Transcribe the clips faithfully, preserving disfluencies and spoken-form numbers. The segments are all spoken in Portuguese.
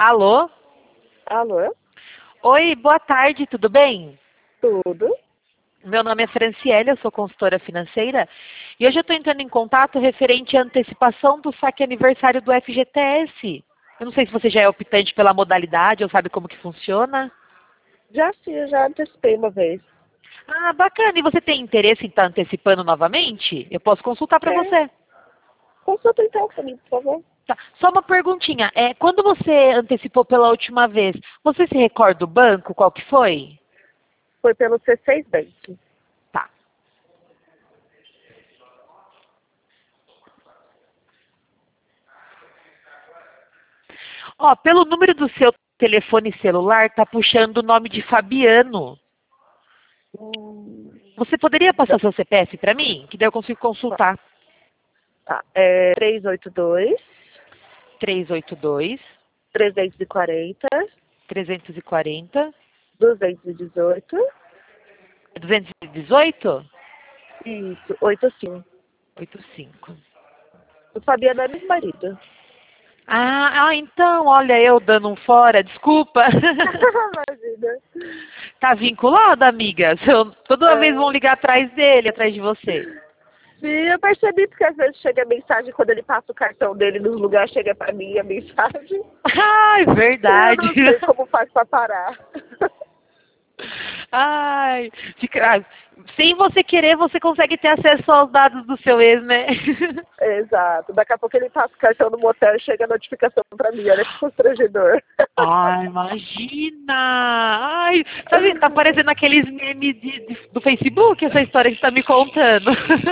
Alô? Alô? Oi, boa tarde, tudo bem? Tudo? Meu nome é Franciele, eu sou consultora financeira e hoje eu estou entrando em contato referente à antecipação do saque aniversário do F G T S. Eu não sei se você já é optante pela modalidade ou sabe como que funciona. Já sim, eu já antecipei uma vez. Ah, bacana. E você tem interesse em estar antecipando novamente? Eu posso consultar para É. você. Consulta então pra mim, por favor. Tá. Só uma perguntinha. É, quando você antecipou pela última vez, você se recorda do banco? Qual que foi? Foi pelo C seis Bank. Tá. Ó, pelo número do seu telefone celular, tá puxando o nome de Fabiano. Hum, Você poderia tá. passar seu C P F para mim? Que daí eu consigo consultar. Tá. É três oito dois, três oito dois, trezentos e quarenta, trezentos e quarenta, duzentos e dezoito. duzentos e dezoito? Isso, oitenta e cinco. oitenta e cinco. O Fabiano é meu marido. Ah, ah, então, olha, eu dando um fora, desculpa. Imagina. Tá vinculada, amiga? Eu- toda vez vão É. ligar atrás dele, atrás de você. Sim, eu percebi porque às vezes chega a mensagem, quando ele passa o cartão dele nos lugares, chega pra mim a mensagem. Ai, Eu verdade. não sei como faz pra parar. Ai, fica, ah, sem você querer, você consegue ter acesso aos dados do seu ex, né? Exato. Daqui a pouco ele passa o cartão no motel e chega a notificação pra mim. Olha que constrangedor. Ai, imagina! Ai, sabe, tá parecendo aqueles memes de, de- do Facebook, essa história que você tá me contando.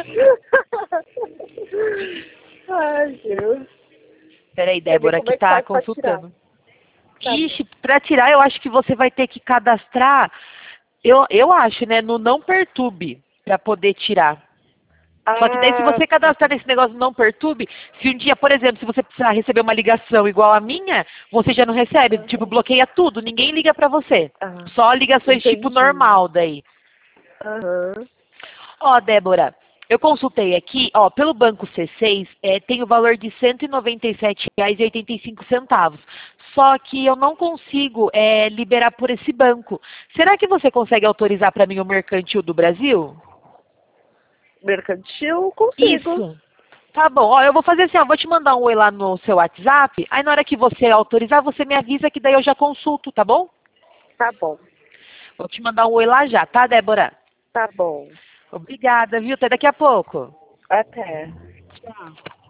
Ai, Deus. Peraí, Quer ver Débora, como que é que tá faz pra tirar? consultando. Tá bom. Ixi, pra tirar, eu acho que você vai ter que cadastrar, eu, eu acho, né, no Não Perturbe, pra poder tirar. Só que daí, se Ah, você cadastrar nesse negócio não perturbe, se um dia, por exemplo, se você precisar receber uma ligação igual a minha, você já não recebe. Tipo, aham. bloqueia tudo, ninguém liga pra você. Ah, Só ligações tipo entendi. normal daí. Aham. Ó, Débora, eu consultei aqui, ó, pelo Banco C seis, é, tem o valor de cento e noventa e sete reais e oitenta e cinco centavos. Só que eu não consigo é, liberar por esse banco. Será que você consegue autorizar para mim o Mercantil do Brasil? Mercantil, consigo. Isso. Tá bom, ó, eu vou fazer assim, ó, vou te mandar um oi lá no seu WhatsApp, aí na hora que você autorizar, você me avisa que daí eu já consulto, tá bom? Tá bom. Vou te mandar um oi lá já, tá, Débora? Tá bom. Obrigada, viu? Até daqui a pouco. Até. Tchau.